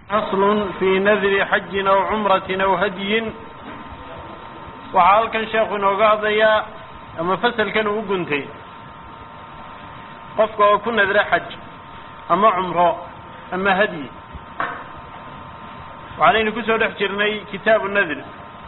فصل في نذر حج أو عمرة أو هدي. وحال كان شيخ نوغاضيا أما فصل كانوا قنتي قفك وكن نذر حج أما عمره أما هدي. وعلينا كسر احجرني كتاب النذر.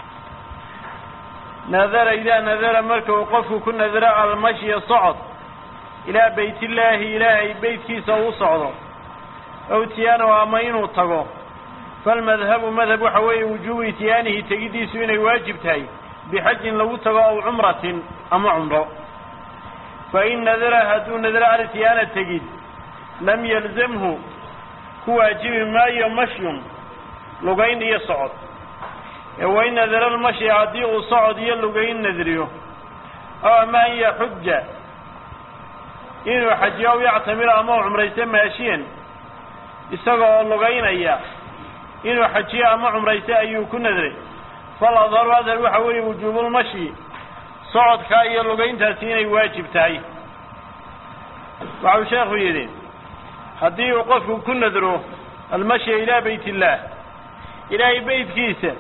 نذر إذا نذر مركه وقفك كن نذر على المشي صعد إلى بيت الله إلهي بيت كيسا وصعده أو تيانه أمينه طغو. فالمذهب مذهب حوي وجوب تيانه تجدي سوين واجب تاي بحج لو طغو أو عمرة أما عمره. فإن نذرها دون نذر على تيانة تجد لم يلزمه كواجب ما يمشي لغين يصعد. وإن نذر المشي عدي صعد يلغين نذريه أو ما هي حجة إنه حج أو يعتمر أما عمره ماشيا isagoo lugaynaya inuu xajiyo ama umraysto ayuu ku nadray falaadar waxa weeye wujuubul mashi socodka iyo lugayntaasi inay waajib tahay. waxa sheekhu yiri hadii uu qofku ku nadro almashi ila baytillah ilaahay baytkiisa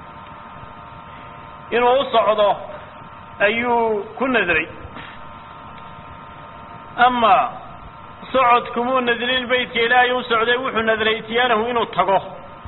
inuu socdo ayuu ku nadray ama socodkum uu nadray baytka ilaahay uu socday wuxuu nadray tiyaanahu inuu tago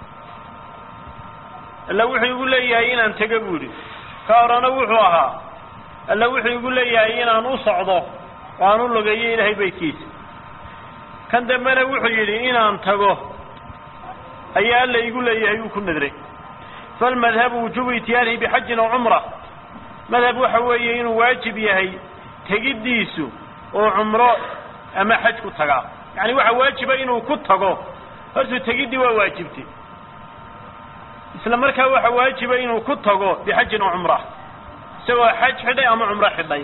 alla wuxuu igu leeyahay inaan tago buuri ka horana wuxuu ahaa alla wuxuu igu leeyahay inaan u socdo oo aan u lugeeyo ilaahay baytkiisa kan dambena wuxuu yiri inaan tago ayaa alla igu leeyahay uu ku nadray. فالمذهب وجوب اتيانه بحج أو عمرة مذهب وحوي إنه واجب يهي تجديسه وعمره أما حج كتغا يعني واجب إنه كتغا هذا تجدي وواجبتي إسلام مركا واجب إنه كتغا بحج أو عمرة سواء حج حدا أما عمرة حدا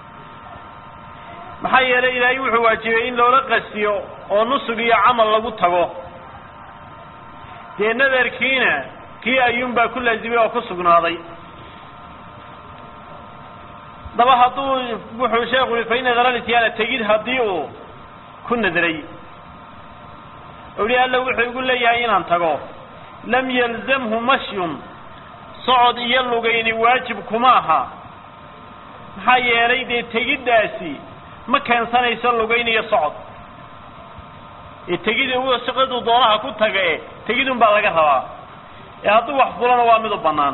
محيا إلى يوحي واجب إن لو لقسيو ونصبي عمل لو كتغا دي نذر كينا كي أيوم بكل الزبير وقصقنا هذي ضبها طول بوحو شاغل فإن ذراني تيانا تجد هديو كنا ذري أولي الله وحو يقول لي يا أنتقو لم يلزمه مشي صعد يلغين واجب كماها حي يريد تجد داسي ما كان سنة يسلغين يصعد التجد هو سقط دورها كنت تجدهم بالغها hadduu wax fulana waa mid u banaan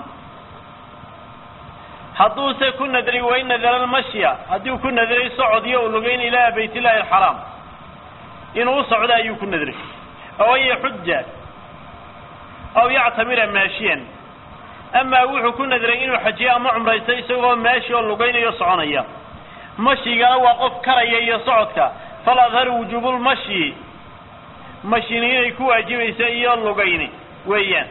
hadduu se ku nadri way nadral mashiya haddii ku nadray socod iyo lugayn ilaa baytillahi alxaram inuu socdo ayuu ku nadray oo ay xujja aw yactamira maashiyan ama wuxuu ku nadray inuu xajiyo ama umraysto isagoo maashi oo lugayn iyo soconaya mashigana waa qof karaya iyo socodka faladhar wujubul mashi mashiniinay ku waajibaysa iyo lugayn weeyaan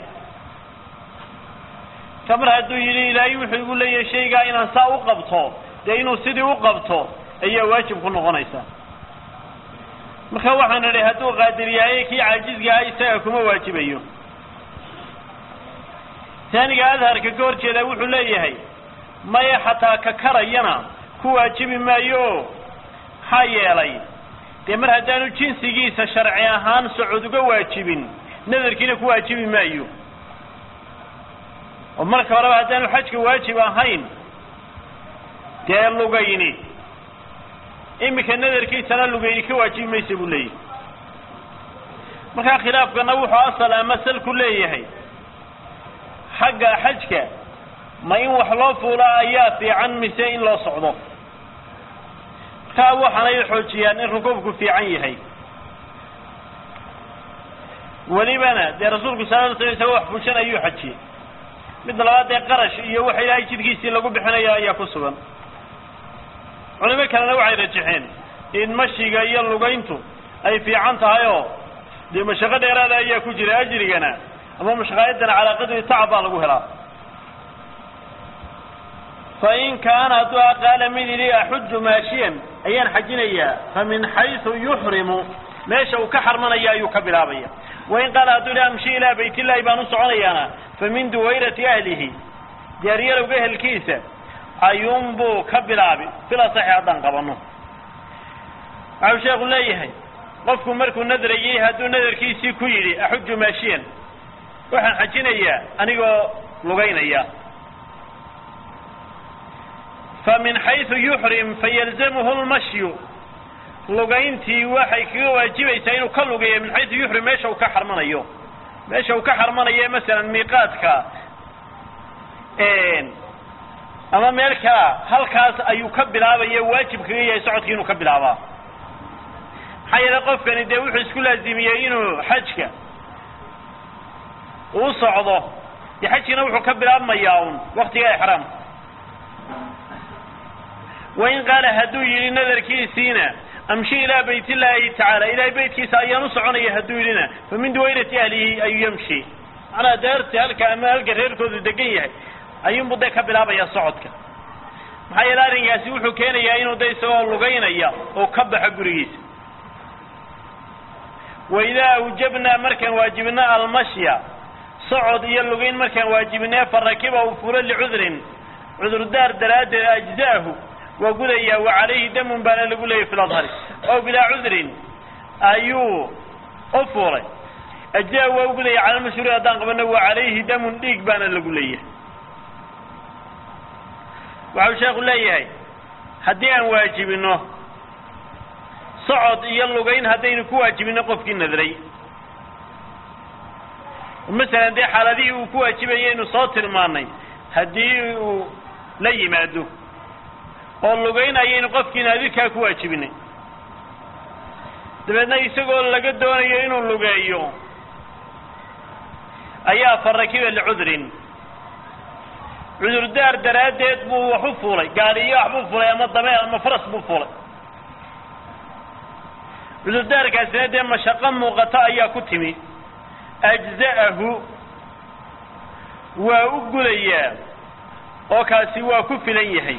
kamar hadduu yiri ilaahay wuxuu igu leeyahay shayga inaan saa u qabto de inuu sidii u qabto ayaa waajib ku noqonaysa. marka waxaan leeyahay hadduu qaadir yahay kii caajisga ah isaga kuma waajibayo. taaniga adharka goorjeeda wuxuu leeyahay maya xataa ka karayana ku waajibi maayo hayeelay de mar haddaanu jinsigiisa sharci ahaan socod uga waajibin nadarkiina ku waajibi maayo. ومركا ورا هذان الحج واجب هين دير لغيني إمك النذر كي سنة لغيني كواجب ما يسيبوا لي مركا خلاف كنوح أصلا مسل كلية هي حق حجك ما ينوح لوف ولا آياتي عن مسائل لا صعده كاوح على الحجيان الركوبك في عيه هي ولبنا دي رسولك صلى الله عليه وسلم وحفوشنا أيو حجي mid labaad ee qarash iyo waxa ilaahay jidkiisa lagu bixinayo ayaa ku sugan. culimada kalena waxay rajixeen in mashiga iyo lugayntu ay fiican tahay oo de mashaqo dheeraad ah ayaa ku jira ajrigana ama mashaqaayadana cala qadri tacba lagu helaa. fa in kaana du'a qala min li ahujju maashiyan ayan xajinaya famin haythu yuhrimu meesha uu ka xarmanaya ayuu ka bilaabaya. وإن قال هدول أمشي إلى بيت الله يبانو سعونيانا فمن دويرة أهله جارية لو جه الكيسة أيومبو كبلابي فلا صحيح عدن قبنه. أو شيخ الله يهي qofku markuu nadrayay hadduu nadarkiisii ku yidhi axuju maashiyan waxaan xajinayaa anigoo lugaynaya famin xayثu yuxrim fayalzamhu اlmashyu lugayntii waxay kaga waajibaysaa inuu ka lugeeyo min xayثu yuxrim meesha uu ka xarmanayo masalan miiqaadka ama meel kala halkaas ayuu ka bilaabaya waajib kaga yahay socodkii inuu ka bilaabaa maxaa yeelay qofkani dee wuxuu isku laazimiyey inuu xajka uu socdo dee xajkina wuxuu ka bilaabmayaa un waktiga ixraamka wain qaala hadduu yidhi nadarkiisiina amshi ilaa bayt illaahi tacaala ilahay baytkiisa ayaan u soconaya hadduu yidhina fa min duwayrati ahlihi ayuu yamshi macnaa daarti halka ama halka reerkoodu degan yahay ayuunbu dee ka bilaabaya socodka maxaa yeele arrinkaasi wuxuu keenayaa inuu de isagoo lugaynaya oo ka baxo gurigiisa waidaa awjabnaa markaan waajibna almashya socod iyo lugayn markaan waajibnee farakiba uu fulo licudrin cudurdaar daraaddeed ajza'ahu waa gudayaa wa calayhi damun baana lagu leeyahy fi ladhari oo bilaa cudrin ayuu u fuulay ajza'ahu waa u gudaya cala lmashhuuri haddaan qabano wa calayhi damun dhiig baana lagu leeyahay waxau sheekhu leeyahay haddii aan waajibino socod iyo lugayn haddaynu ku waajibino qofkii nadray masalan dee xaaladihii uu ku waajibayay inu soo tilmaanay haddii uu la yimaado oo lugayn ayaynu qofkii naadirkaa ku waajibinay dabeedna isagoo laga doonayo inuu lugeeyo ayaa farakiba licudrin cudurdaar daraaddeed buu wax u fuulay gaaliyo wax buu fuulay ama dameer ama faras buu fuulay cudurdaarkaasina dee mashaqo muuqato ayaa ku timi ajza'ahu waa u gudayaa oo kaasi waa ku filan yahay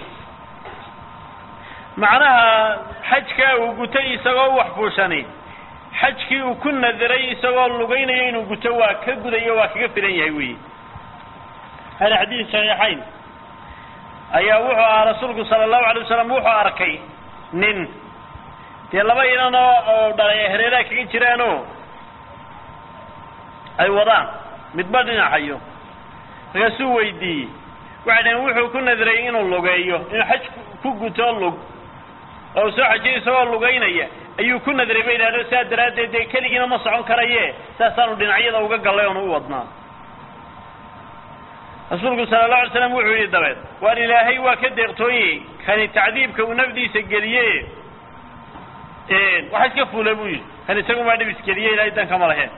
macnaha xajkaa uu gutay isagoo wax fuushani xajkii uu ku nadiray isagoo lugaynayo inuu guto waa ka gudayo waa kaga filan yahay weyi hada xadiis saxiixayn ayaa wuxuu ahaa rasuulku sala allahu alay wasalam wuxuu arkay nin dee laba inan oo dhalay hareeraha kaga jiraanoo ay wadaan midba dhinacayo markaasuu weydiiyey waxay dhaheen wuxuu ku nadiray inuu lugeeyo inuu xaj ku guto lug oo soo xajiyo isagoo lugaynaya ayuu ku nadiray bay idhahdo sidaa daraaddeed dee keligiina ma socon karaye saasaanu dhinacyada uga gallay oonu u wadnaa rasuulku sala allahu alay slam wuxuu yidhi dabeed waar ilaahay waa ka deeqtooye kani tacdiibka uu nafdiisa geliye waxa iska fuula buu yidhi kan isagumaa dhib isgeliye ilaahay dankama laheen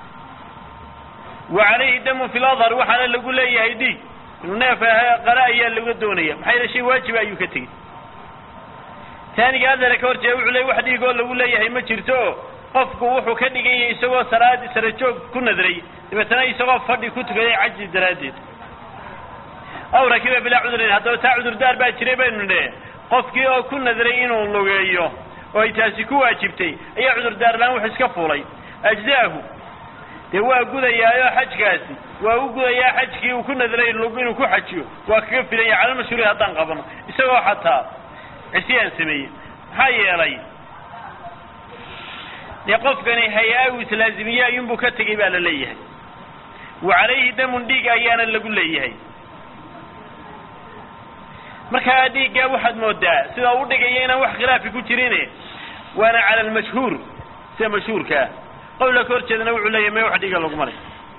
wa calayhi damun fi ladhar waxaana lagu leeyahay dhiig inuu neef qara ayaa laga doonaya maxaa yeele shay waajiba ayuu ka tegey taaniga adara ka horjeeda wuxuu leeyay wax dhiigoo lagu leeyahay ma jirto qofku wuxuu ka dhigan yahay isagoo sara joog ku nadray dabeetana isagoo fadhi ku tukaday cajzi daraaddeed aw rakiba bilaa cudrin haddaba taa cudurdaar baa jiray baynu nidhe qofkii oo ku nadray inuu lugeeyo oo ay taasi ku waajibtay ayaa cudurdaar laan wax iska fuulay ajza'ahu dee waa gudayaayo xajkaasi waa u gudayaa xajkii uu ku nadray lug inuu ku xajiyo waa kaga filan yahay cala lmashhuuri haddaan qabano isagoo xataa cisyaan sameeyey maxaa yeelay dee qofkani hay-a uu islaazimiye ayuunbuu ka tegey baa la leeyahay wa calayhi damun dhiig ayaana lagu leeyahay markaa dhiiggaa waxaad moodaa sida u dhigaya inaan wax khilaafi ku jirin waana cala almashhuur sida mashhuurkaa qowla ka horjeedana wuxuu leeyahay may wax dhiiga laguma leh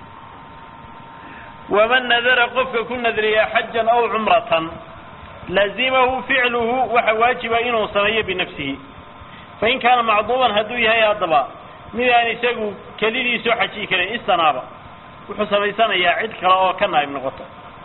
waman nadara qofka ku nadriya xajan aw cumratan lazimahu ficluhu waxa waajiba inuu sameeyo binafsihi fain kaana macduuban hadduu yahay haddaba mid aan isagu kelidiisoo xajiyi karin istanaaba wuxuu samaysanayaa cid kale oo ka naayib noqoto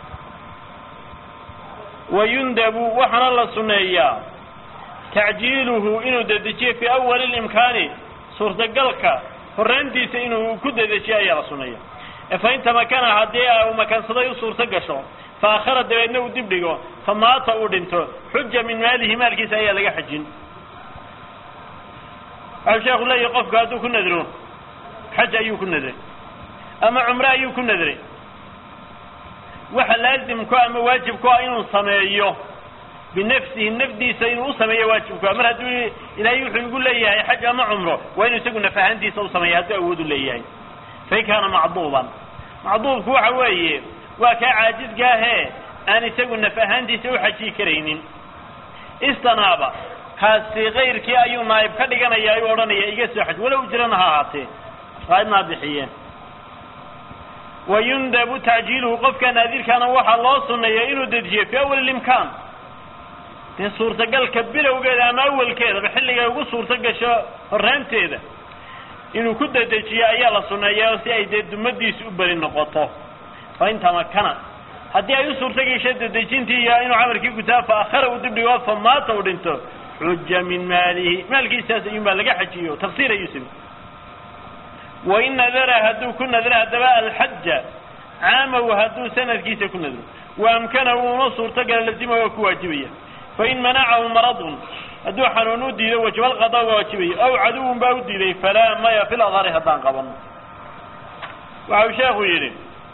wayundabu waxaana la sunneeyaa tacjiiluhu inuu dedejiyo fii awali limkaani suurtagalka horraantiisa inuu ku dedejiyo ayaa la sunneeya fain tamakana haddii uu makansaday u suurto gasho faakhara dabeedna uu dib dhigo famaata uu dhinto xuja min maalihi maalkiisa ayaa laga xajin waxau sheekhu leeyahy qofku hadduu ku nadro xaj ayuu ku nadray ama cumre ayuu ku nadray waxa laazim ku ama waajib ku ah inuu sameeyo binafsihi nafdiisa inuu u sameeyo waajibka mar hadduu ilaahay wuxuu ugu leeyahay xaj ama cumro waa inuu isagu nafahantiisa u sameeyo hadduu awood u leeyahay fay kaana macduuban macduubku waxa weeye waa ka caajidgaahe aan isagu nafahantiisa u xaji karaynin istanaaba kaasi qayrkii ayuu naayib ka dhiganayaa ayuu odhanaya iga soo xaj walow jirana ha ahaatee qaadna bixiyeen ويندب تعجيله قف كان نذير كان وحى الله سنة إنه دجيه في أول الإمكان في صورة قال كبيرة وقال أما أول كذا بحل يقول صورة قال شو الرهن تيدا إنه كده دجيه أيالا سنة ياسي أيدي مدي سؤبر النقطة فإن تمكنا هدي أي صورة قال شد دجين تيا إنه عمر كيف كتاب فآخره ودبري وفا ما تورنته حجة من مالك إساس ينبال لقى حجيه تفسير يسمي وإن ذرى هدو كنا ذرى دباء الحج عام وهدو سنة كيس كنا ذرى وأمكنه نصر تقل لزمه وكواجبية فإن منعه مرض هدو حنونود دي وجب القضاء واجبية أو عدو باود دي فلا ما يفي الأضار هدان قبل وعوشاه يري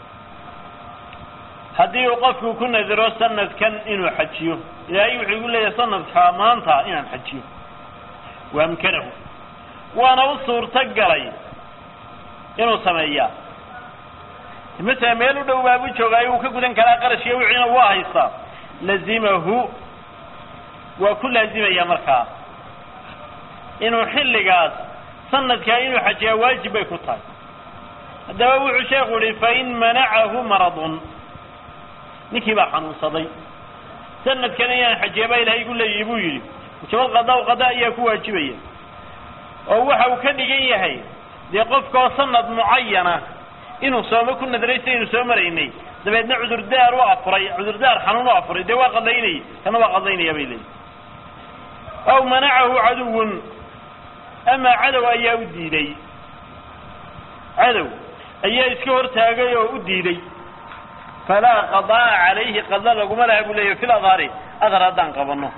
هدي وقفه كنا ذرى سنة كان إنو حجيه إذا يقول لي سنة حامانتا إنو حجيه وأمكنه وأنا وصور تقلي inuu sameeyaa مثلا meelu dhow baa joogay uu ka gudan kara qarashiyo wixina waa haysta lazimahu wa kullu lazimaya markaa inuu xilligaas sanadka inuu xajiya waajib ay ku tahay hadaba wuxuu sheekhu yiri fa in mana'ahu maradun ninkii baa xanuunsaday sanadkan ayaan xajiya baa ilaahay igu leeyahay buu yiri jawab qadaa ayaa ku waajibaya oo waxa uu ka dhigan yahay دي قفكو سند معينة إنه سوما كنا دريسي إنه سوما ريني دبيدنا عذر دار وأفري عذر دار حنون وأفري دي واقضيني كان واقضيني يا بيلي أو منعه عدو أما عدو أيا ودي لي عدو أيا إسكور تاقيا ودي لي فلا قضاء عليه قضاء لكم لا يقول لي في الأضاري أضر أدان قبنه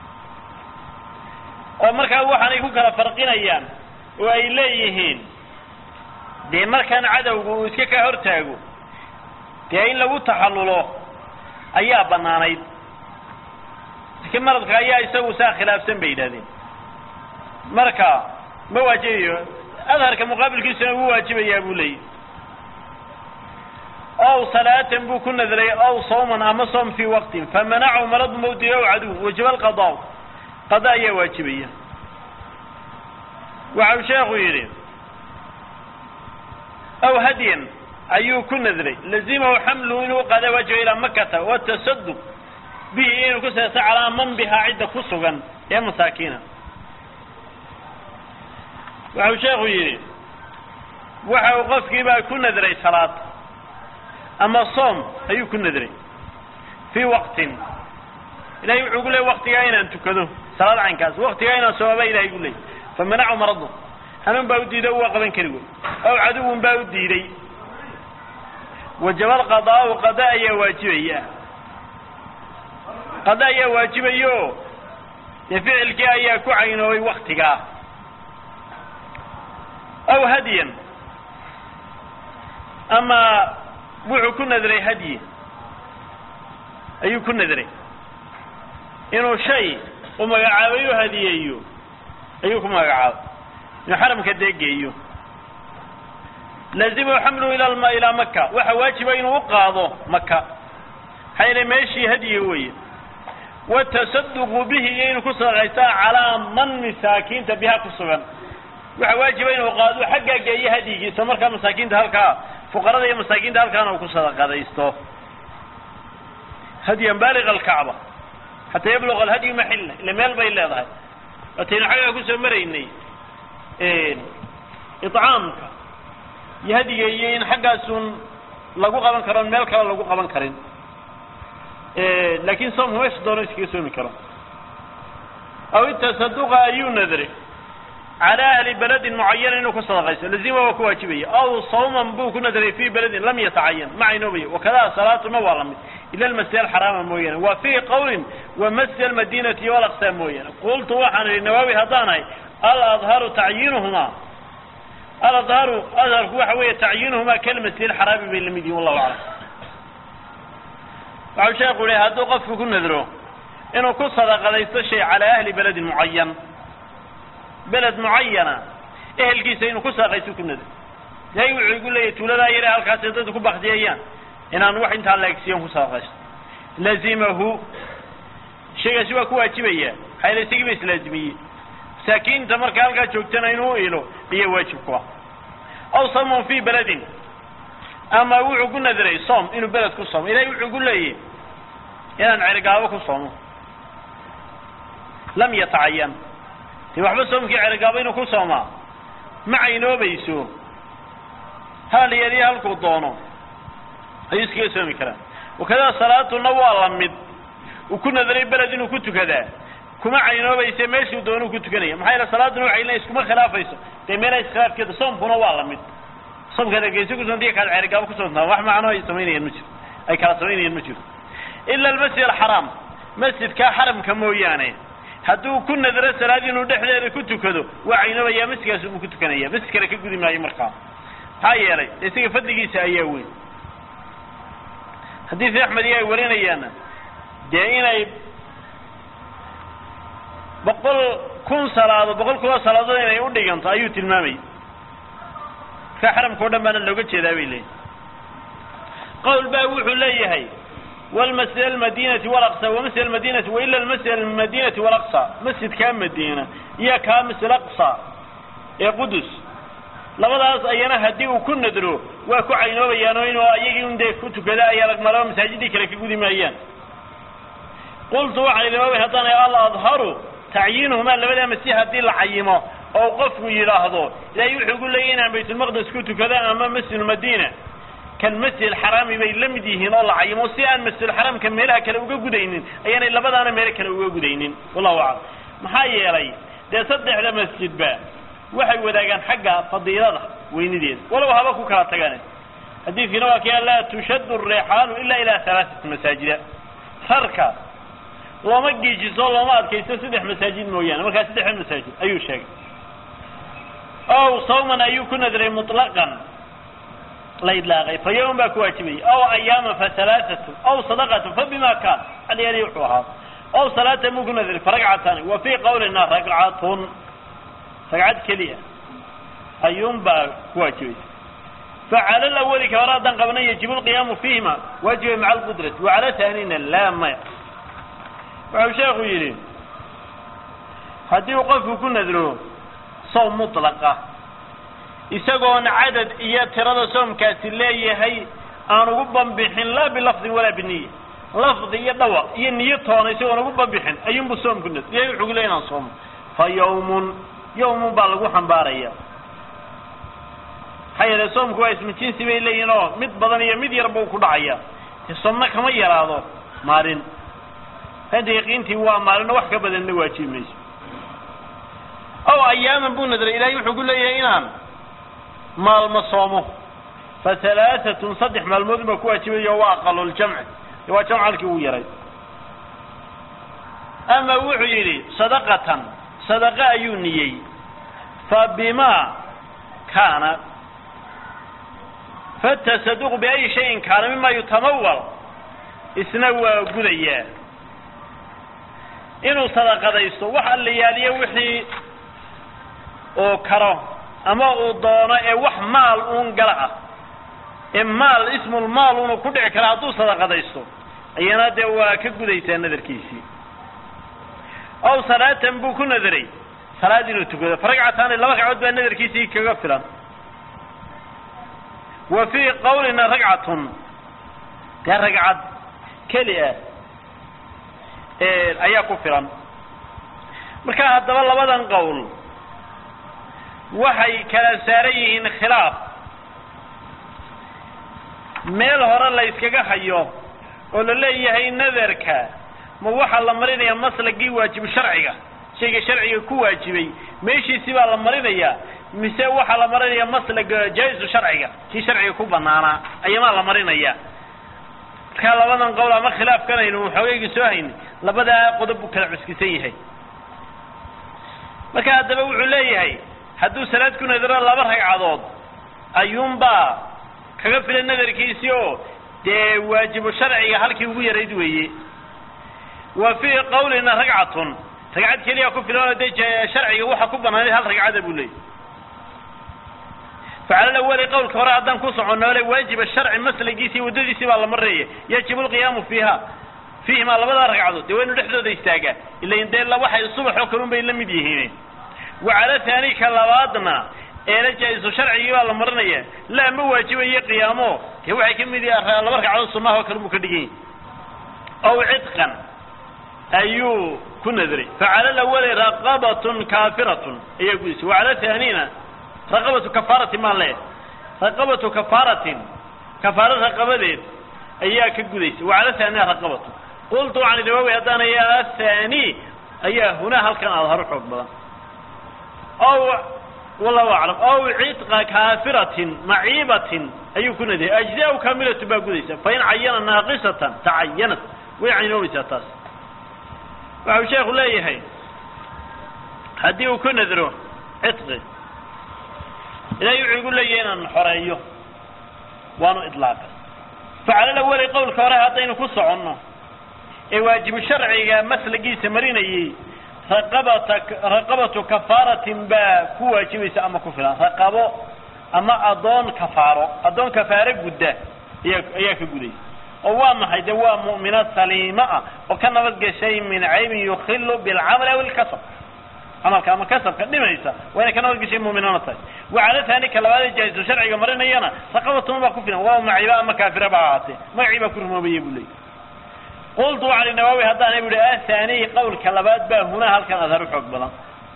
ومركا وحنا يكون كلا فرقين أيام وإليهين دي مركان عدو iska hortaago dee in lagu taxallulo ayaa banaanayd iska maradka ayaa isagu saa khilaafsan bay yiraahdeen marka ma waajibayo adharka muqaabilkiisa uu waajibaya buu leeyahay أو صلاة بكون ذري أو صوما أما صوم في وقت فمنعه مرض موت أو عدو وجب القضاء قضاء واجبية وعوشاه غيره أو هديا أيو كن ذري لزمه حمله إنه قد وجه إلى مكة والتصدق به إنه كسر على من بها عدة خصوصا يا مساكين وعوشاه غيره وحوقف كيبا كن ذري صلاة أما الصوم أيو كن ذري في وقت إلا يقول لي وقت أين أن تكذو صلاة عن كاس وقت أين سوابا إلا يقول لي فمنعه مرضه همن باودي دو قبن كريو أو عدو باودي لي وجب القضاء وقضاء واجبية قضاء واجبية يفعل كأي كعينه وقتك أو هديا أما وحو كنا ذري هدي أيو كنا ذري إنه شيء وما يعاوي هدي أيوكم ما يعاو يحرم كديك لازم حمله إلى مكة وحواجب أن وقاضه مكة حين ماشي هدي هوي والتصدق به ينكسر غيثاء على من مساكين تبيها كسرا وحواجب أن وقاضه حقا جاي هدي سمر كان مساكين تهلكا فقراء يا مساكين ده كانوا كسر قضيسته هديا بالغ الكعبة حتى يبلغ الهدي محله لما يلبى إلا ظهر وتين حاجة كسر مريني إطعامك يهدي جايين حقا سن لقو قبن كرن مال كلا لقو قبن كرن لكن صوم هو يصدر يسكيسون كرن أو التصدق أيو نذري على أهل بلد معين إنه كسر غيث لزيمه وكواجبية أو صوما بوك نذري في بلد لم يتعين مع نوبي وكذا صلاة موارمة إلى المسجد الحرام موينة وفي قول ومسجد المدينة والأقسام موينة قلت وحنا للنووي هضاني الأظهر تعيينهما الأظهر هو حوية تعيينهما كلمة الحرام بين المدينة والله أعلم وعشان يقول هذا قف كن نذره إنه كل صدقة يستشي على أهل بلد معين بلد معينة أهل كيسة إنه كل صدقة يسوك النذر لا يقول لي تولا لا يرى الكاسيتات كل بخديان إن أنا واحد انت على يكسيهم كل صدقة لازمه شيء سوى كواجبية هاي ليس بس لازمية ساكين تمر كالك جوكتنا إنه إله هي واجب كوا أو صوم في بلد أما يقول نذري صوم إنه بلد كل صوم إذا يقول لي إن عرقاوه كل صوم لم يتعين يوحب صوم كي عرقاوين كل صوم معينه بيسو هل يلي هل كوطونه يسكي سومي كلام وكذا صلاة النوى لمد وكنا ذري بلد إنه كنت كذا كما عينه بيسو ماشي ودونه كنت كنيه محايلة صلاة النوى عينه يسكما خلاف يسو تيمينا يسخلاف كده صوم كنوى لمد صوم كذا جيسو كسون ديك على العرقاوه كسون واح معناه يسمينه المجر أي كلا سمينه المجر إلا المسجد الحرام مسجد كحرم كمويانه هدو كنا درس هذه ندحله كنت كذا وعينه يا مسجد سو كنت كنيه بس كره كغدي ما يمرقا هاي يلي اسيغ فدغيسا ايا وين حديث احمد يا ورينيانا ديناي بقول كون صلاه بقول كل صلاه inay u dhiganto ayuu tilmaamay ka xaramka dhammaan looga jeedaa wiilay qawl baa wuxuu leeyahay والمسجد المدينة والأقصى ومسجد المدينة وإلا المسجد المدينة والأقصى مسجد كام مدينة يا كام مسجد الأقصى يا قدس لبداس أيانا هدي وكن ندرو وكو عينو بيانوين وأيجيون ده كنت كذا أيالك مرام مساجدي كلا كجودي مايان قلت وعلى الإمام هذانا الله أظهروا تعيينهما لبدا مسيح هدي العيمة أو قفوا يلاحظوا لا يقول لي أنا بيت المقدس كنت كذا أمام مسجد المدينة كان مسجد الحرام بيلمدي هنا الله عيمو سيان مسجد الحرام كان ميلها كلا uga gudaynin ayana labadaana meel kala uga gudaynin wallahu a'lam maxaa yeelay de saddexda masjid ba waxay wadaagaan xagga fadiilada weynideed walaw haba ku kala tagaan hadiisina waa kii la tushaddu ar-rihal illa ila thalathati masajid farka lama gijiso lama adkaysto saddex masaajid mooyaan marka saddex masaajid ayuu sheegay aw sawman ayuu ku nadray mutlaqan لا يدلاغي فيوم باكواجبي أو أيام فثلاثة أو صدقة فبما كان علي يريحها أو صلاة ممكن نذر فرقعتان وفي قولنا رقعات كلية أيوم باكواجبي فعلى الأول كورادا قبل يجب القيام فيهما واجب مع القدرة وعلى ثانينا لا ما وعشاق يلين هدي وقف كن نذره صوم مطلقة isagoon cadad iyo tirada soomkaasi leeyahay aan ugu banbixin la bilafdi wala biniya lafdi iyo dawa iyo niyatoona isagoon ugu banbixin ayuunbu soomku nid iyo wuxuu leeyahay soom fa yawmun baa lagu xambaaraya hay'ada soomku waa isma jinsi bay leeyihiin oo mid badan iyo mid yar buu ku dhacaya soomna kama yaraado maalin hadiiqintii waa maalin wax ka badan la waajibayso aw ayaaman buu nadar ilaahay wuxuu leeyahay inaan مال مصومه فثلاثة صدح مال مذمة كواجبية وأقل الجمع وجمع الكويرين أما وحيري صدقة أيونيي فبما كان فالتصدق بأي شيء كان مما يتمول اسنوى قديا إنه صدقة يستو وحا الليالي وحي أو كره أما أضانا وح مال قلعه المال اسم المال ونكدع كراتو صدقة ديستو أينا دوا كقديتان نذر كيسي أو صلاة بوكو نذري صلاة نتقود فرقعتان لما قعد بأن نذر كيسي كغفرا وفي قولنا رقعة كرقعة كلية أيا كفرا مركا هذا والله بدن قول waxay kala saarayeen khilaaf meel hore la iskaga hayo oo la leeyahay nadarka ma waxa la marinayaa maslagi waajib sharciga shayga sharciga ku waajibay meeshiisi baa la marinayaa mise waxa la marinayaa maslaga jayz sharciga ki sharciga ku banaana ayama la marinayaa ka labadan qowl ama khilaaf kana inuu xoogayga soo hayn labada qodob kala cuskisan yahay marka hadaba wuxuu leeyahay hadduu salaad ku nadaro laba ragcadood ayuunba kaga filan nadarkiisii oo dee waajibu sharciga halkii ugu yarayd weeye وفي قولنا ركعة ركعت كليا كفلان دي شرعي وحكو بناني هل ركعة أبو لي فعلى الأول قول كورا عدان كوسعون ولا واجب الشرع مثل جيسي ودودي سبا الله مرية يجب القيام فيهما الله بدأ ركعته دي وينو لحظة دي استاقا إلا يندين الله وحي الصبح وكلهم بين لم يديهين وعلى ثاني كاللوادنا إلا جائز شرعي والله مرنية لا مواجب قيامه هو حكم دي الله ركعته الصماه وكلهم كدقين أو عتقا أيو كنا ذري فعلى الأول رقبة كافرة يقول وعلى ثانينا رقبة كفارة ما له رقبة كفارة رقبة أياك قديس وعلى ثانية رقبة قلت عن النووي هذا يا الثاني أيا هنا هل كان أظهر حكم أو والله أعلم أو عتق كافرة معيبة أي كنا ذي أجزاء كاملة تبقى قديس فإن عين ناقصة تعينت ويعني نووي تأتاس وعو شيخ لا يهي هديه كنا ذروه عتق إلا يقول لي أن حريه وانو إطلاقا فعلى الأول قول كوره هاتين كسو عنه واجب الشرعي مثل قيس مريني رقبة كفارة با كواجبيس أما كفلا رقبة أما أضون كفارة قده إياك قدي وواما حيدوا مؤمنات سليمة وكان نبقى شيء من عيب يخل بالعمل أو الكسب عمل كما كسب كدما يسا وين كان نبقى شيء مؤمنات وعلى ثاني كلام جائز الشرعي مريني أنا رقبة ما كفلا وهو معيبا أما كافرة بعاتي معيبا كل ما بيقول قلت على النووي هذا أنا يقول ثاني قول كلابات به هنا هل كان أظهر حكم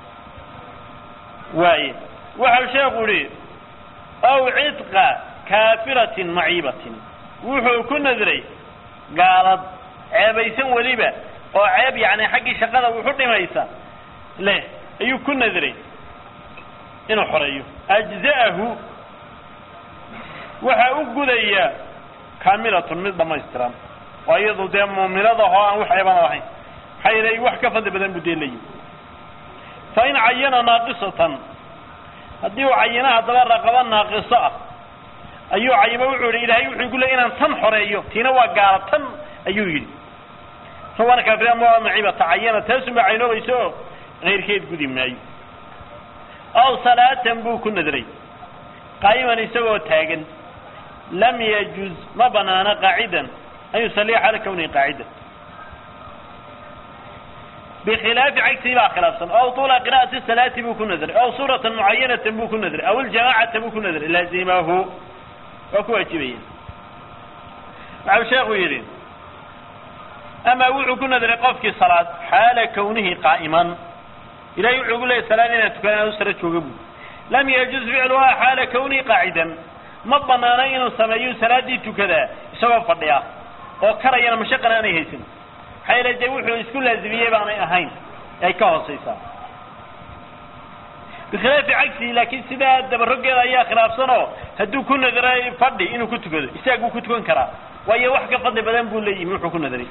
واي وحل شيء يقول أو عتق كافرة معيبة وحو كنا ذري قالت عيبيسا وليبا أو عيب يعني حق شقادة وحر ميسا ليه أيو كنا ذري إنه حريه أجزاءه وحا أقضي كاملة مثل ما يسترام وأيضا دائما مؤمنة ضحوان وحيبان رحيم حيري وحكا فضي بدن بدين لي فإن عينا ناقصة هديو عيناها دبار رقبان ناقصة أيو عيما وعوري إلهي ويقول لي إنا تنحر أيو تينوا قارة أيو يلي فوانا كافرين موضوع معيبة تعينا تسمع عينو بيسو غير كيد قديم أيو أو صلاة تنبو كنا دري قائما يسوى تاقن لم يجوز ما بنانا قاعدا أن يصلي على كونه قاعدة بخلاف عكسه لا خلاف أو طول قراءة الصلاة بكون نذر أو صورة معينة بكون نذر أو الجماعة بكون نذر لازمه وكو أجبين مع الشيخ يرين أما وعكو نذر قفك الصلاة حال كونه قائما إلا يقول لي الصلاة لنا تكون أسرة شوقبه لم يجوز فعلها حال كونه قاعدا ما بنانا إنه سميو صلاة دي كذا سبب فضيها oo karayana mashaqana aanay haysan xayla wuxuu isku laazimiyay baanay ahayn ay ka hooseysaa bikhilaaf cagsi laakiin sida dabarogeeda ayaa khilaafsano haduu ku nadaray fadhi inuu ku tukado isagu ku tukan karaa waayo wax ka fadli badan buu leeyahay wuxuu ku nadaray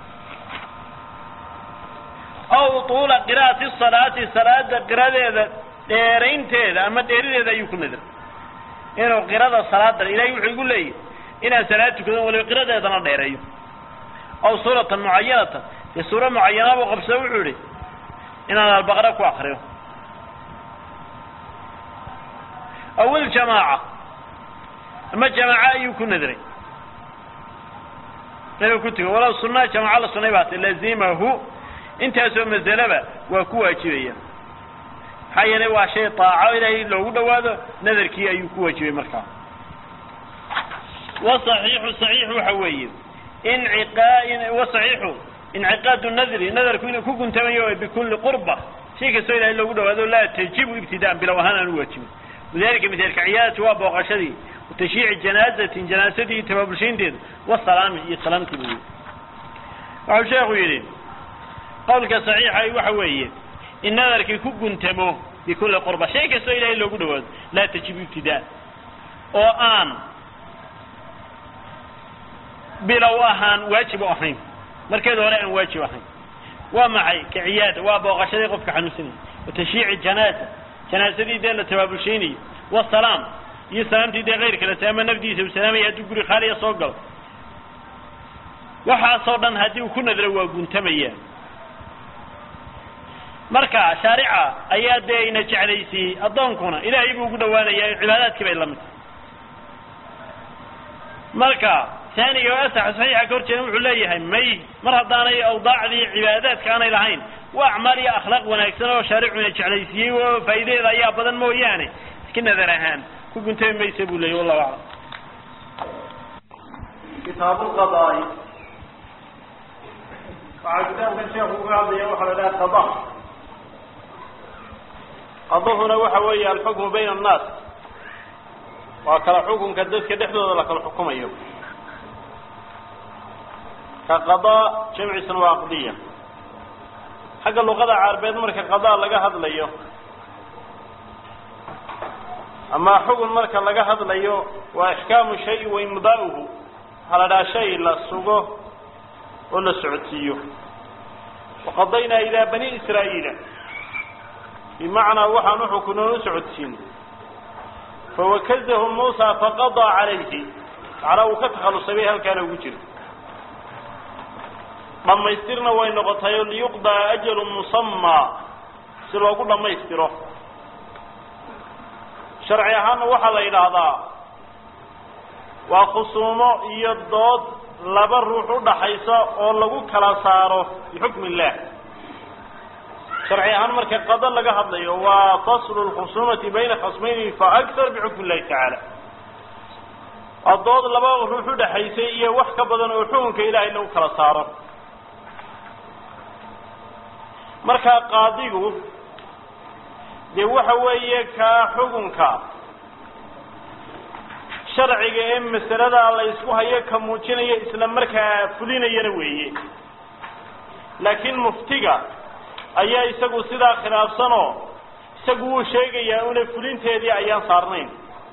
aw tuula qiraa'ati salaati salaada qiraadeeda dheeraynteeda ama dheerideeda ayuu ku nadaray inuu qiraada salaada ilaahay wuxuu igu leeyahay إن سلاتك كذا ولا قراءة أنا دايريو أو سورة معينة في سورة معينة وقبسة وعوري إن أنا البقرة كواخره أول جماعة أما جماعة يكون ندري لو كنت ولو صنع جماعة على صنيبات لازمه أنت أسوأ مزلبة وكوا أجبية حيا نوا شيء طاعة إلى لو هذا نذر كي يكوا أجبية مركان وصحيح حوي انعقاد النذر كون تميو بكل قربة شيء كسويل إلا وقوله هذا لا تجيب ابتداء بلوهانا الواجب وذلك مثل كعيات وابوغشدي وتشييع جنازته تبابلشين دين والسلام كبير وعشاق يرين قولك صحيح وحوي النذر كون تمو بكل قربة شيء كسويل إلا وقوله لا تجيب ابتداء وآن بلو أهان واجب أهين مركز وراء واجب أهين ومعي كعيادة وابوغشدي قفك حنوسين وتشييع جنازة دي دالة تبابلشيني والسلام يسلام دي غيرك لسلام نفديسة وسلام يهدو قري خالي صوقل waxaasoo dhan haddii uu ku nadro waa guntamaya marka shaarica ayaa dee ina jeclaysiyey addoonkuna ilaahay buu ugu dhawaanayaa cibaadaadkii bay la mid marka ثانية وأسح صحيحة كورتين وحليها مي مرة داني أو ضاعدي عبادات كان لهين وأعمال أخلاق ونكسر وشارع من الشعليسي وفايدة ذا يا بدن مو يعني كنا ذرهان كنت ما يسبوا لي والله أعلم. كتاب القضاء فعجبان من شيخ بعض يوحى لا قضاء قضاء وحوي الحكم بين الناس وكلا حكم كدس كدحدود ولا كلا حكم أيوم كقضاء جمع سنوات قضية حق اللغة عربية مركز قضاء لقى هذا ليه أما حكم مركز لقى هذا ليه وإحكام شيء وإمضاؤه على لا شيء لا السوق ولا السعودية وقضينا إلى بني إسرائيل بمعنى وحن حكمنا سعوديين فوكزهم موسى فقضى عليه على وقت خلص بها كان وجر لما يسترنا وين نقطعه ليقضى أجل مصمى سلوكه لما يستره شرعيها وحل إلى هذا وخصومه يضاد لبروح دحيسة ولو كلا صاره بحكم الله شرعيها مركز قضاء لقى هذا وفصل الخصومة بين خصمين فأكثر بحكم الله تعالى الضاد لبروح دحيسة وحكى بدن وحكمك إلهي لو كلا صاره marka qaadigu de waxa weeye ka xukunka sharciga ee masalada la isku hayo ka muujinaya isla markaa fulinayana weeye laakiin muftiga ayaa isagu sida khilaafsano isagu uu sheegaya una fulinteedii ayaan saarnayn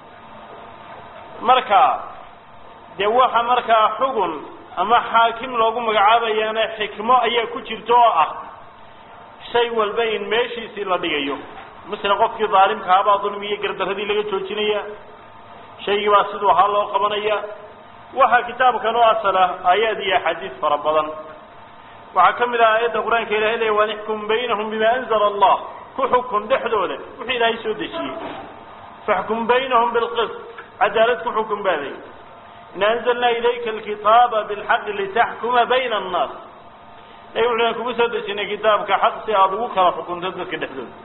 marka de waxa marka xukun ama xaakim loogu magacaabayana xikmo ayaa ku jirto oo ah shay walba in meeshiisii la dhigayo مثلا qofkii dhaalimka ah dulmiye gardaradii laga joojinaya shay waa sidoo waxa loo qabanaya waxa kitaabkan oo asala ayad iyo xadiis fara badan waxa kamid ah ayada quraanka Ilaahay leeyahay wa nahkum baynahum bima anzala Allah ku xukun dhexdooda wixii Ilaahay soo dejiyay fahkum baynahum bil qist adalad ku xukun baaday nanzalna ilayka al kitaba bil haqq li tahkuma bayna an-nas ayuu ku soo dejinay kitaabka xaq si aad ugu kala xukunto dadka dhexdooda